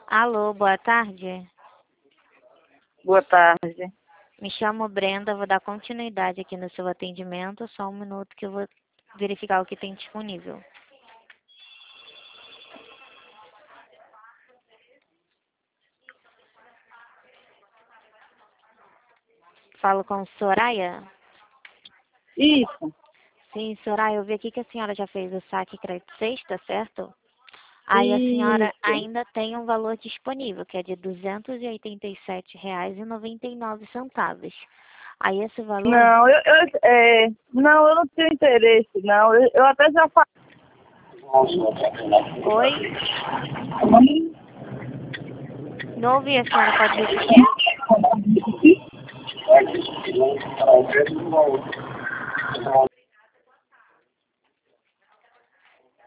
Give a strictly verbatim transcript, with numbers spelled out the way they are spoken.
Alô, boa tarde. Boa tarde. Me chamo Brenda, vou dar continuidade aqui no seu atendimento. Só um minuto que eu vou verificar o que tem disponível. Falo com Soraya? Isso. Sim, Soraya, eu vi aqui que a senhora já fez o saque crédito sexta, certo? Aí a senhora Isso. ainda tem um valor disponível, que é de duzentos e oitenta e sete reais e noventa e nove centavos. Aí esse valor... Não, eu, eu, é, não, eu não tenho interesse, não. Eu, eu até já falei. Oi? Não ouvi, a senhora pode repetir?